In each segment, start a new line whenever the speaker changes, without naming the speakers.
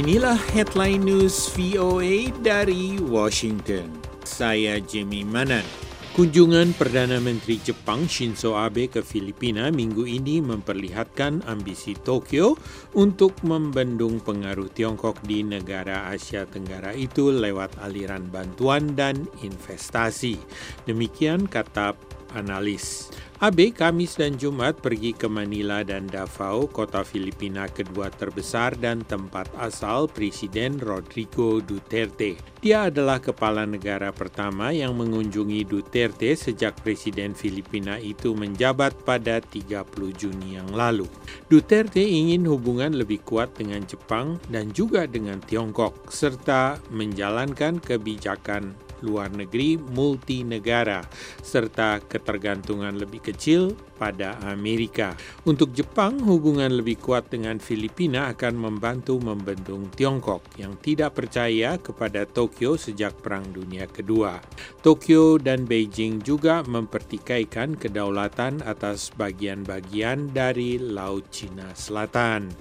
Inilah headline news VOA dari Washington. Saya Jimmy Manan. Kunjungan Perdana Menteri Jepang Shinzo Abe ke Filipina minggu ini memperlihatkan ambisi Tokyo untuk membendung pengaruh Tiongkok di negara Asia Tenggara itu lewat aliran bantuan dan investasi. Demikian kata analis. Abe Kamis dan Jumat pergi ke Manila dan Davao, kota Filipina kedua terbesar dan tempat asal Presiden Rodrigo Duterte. Dia adalah kepala negara pertama yang mengunjungi Duterte sejak Presiden Filipina itu menjabat pada 30 Juni yang lalu. Duterte ingin hubungan lebih kuat dengan Jepang dan juga dengan Tiongkok, serta menjalankan kebijakan luar negeri multinegara, serta ketergantungan lebih kecil pada Amerika. Untuk Jepang, hubungan lebih kuat dengan Filipina akan membantu membendung Tiongkok yang tidak percaya kepada Tokyo sejak Perang Dunia Kedua. Tokyo dan Beijing juga mempertikaikan kedaulatan atas bagian-bagian dari Laut Cina Selatan.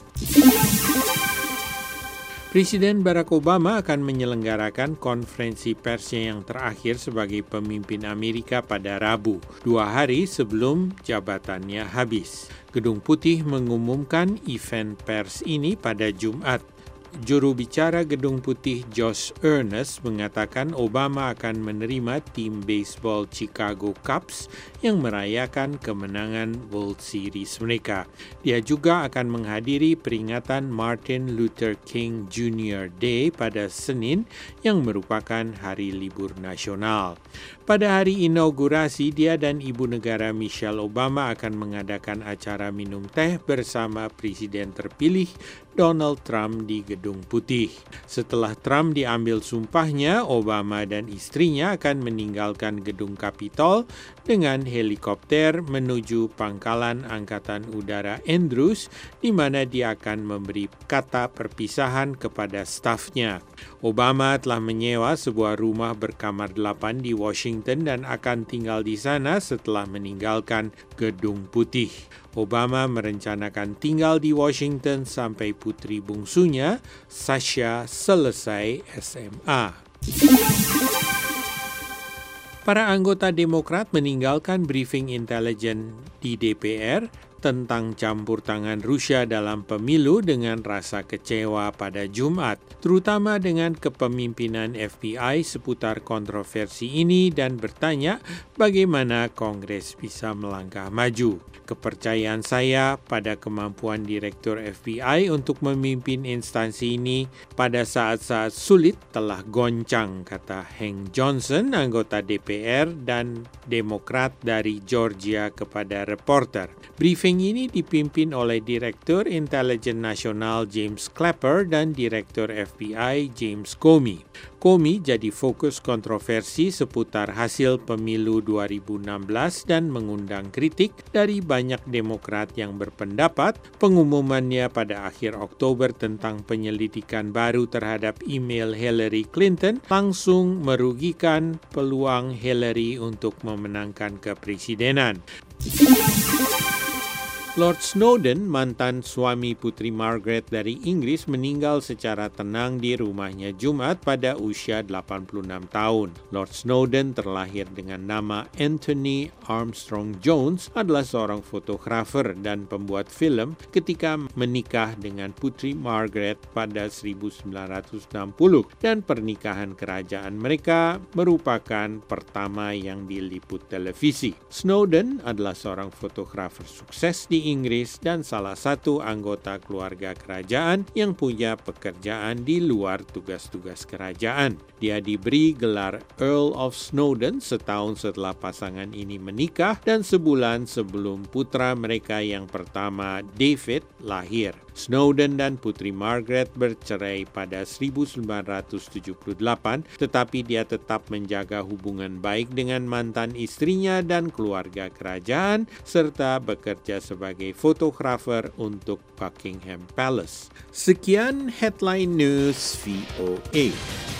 Presiden Barack Obama akan menyelenggarakan konferensi persnya yang terakhir sebagai pemimpin Amerika pada Rabu, 2 hari sebelum jabatannya habis. Gedung Putih mengumumkan event pers ini pada Jumat. Juru bicara Gedung Putih Josh Earnest mengatakan Obama akan menerima tim baseball Chicago Cubs yang merayakan kemenangan World Series mereka. Dia juga akan menghadiri peringatan Martin Luther King Jr. Day pada Senin yang merupakan hari libur nasional. Pada hari inaugurasi, dia dan Ibu Negara Michelle Obama akan mengadakan acara minum teh bersama Presiden terpilih Donald Trump di Gedung Putih. Setelah Trump diambil sumpahnya, Obama dan istrinya akan meninggalkan Gedung Capitol dengan helikopter menuju Pangkalan Angkatan Udara Andrews, di mana dia akan memberi kata perpisahan kepada stafnya. Obama telah menyewa sebuah rumah berkamar 8 di Washington dan akan tinggal di sana setelah meninggalkan Gedung Putih. Obama merencanakan tinggal di Washington sampai putri bungsunya, Sasha, selesai SMA. Para anggota Demokrat meninggalkan briefing intelijen di DPR tentang campur tangan Rusia dalam pemilu dengan rasa kecewa pada Jumat, terutama dengan kepemimpinan FBI seputar kontroversi ini dan bertanya bagaimana Kongres bisa melangkah maju. Kepercayaan saya pada kemampuan Direktur FBI untuk memimpin instansi ini pada saat-saat sulit telah goncang, kata Hank Johnson, anggota DPR dan Demokrat dari Georgia kepada reporter. Briefing ini dipimpin oleh Direktur Intelijen Nasional James Clapper dan Direktur FBI James Comey. Comey jadi fokus kontroversi seputar hasil pemilu 2016 dan mengundang kritik dari banyak Demokrat yang berpendapat pengumumannya pada akhir Oktober tentang penyelidikan baru terhadap email Hillary Clinton langsung merugikan peluang Hillary untuk memenangkan kepresidenan. Lord Snowden, mantan suami Putri Margaret dari Inggris, meninggal secara tenang di rumahnya Jumat pada usia 86 tahun. Lord Snowden terlahir dengan nama Anthony Armstrong Jones, adalah seorang fotografer dan pembuat film ketika menikah dengan Putri Margaret pada 1960 dan pernikahan kerajaan mereka merupakan pertama yang diliput televisi. Snowden adalah seorang fotografer sukses di Inggris dan salah satu anggota keluarga kerajaan yang punya pekerjaan di luar tugas-tugas kerajaan. Dia diberi gelar Earl of Snowdon setahun setelah pasangan ini menikah dan sebulan sebelum putra mereka yang pertama, David, lahir. Snowden dan Putri Margaret bercerai pada 1978, tetapi dia tetap menjaga hubungan baik dengan mantan istrinya dan keluarga kerajaan, serta bekerja sebagai fotografer untuk Buckingham Palace. Sekian Headline News VOA.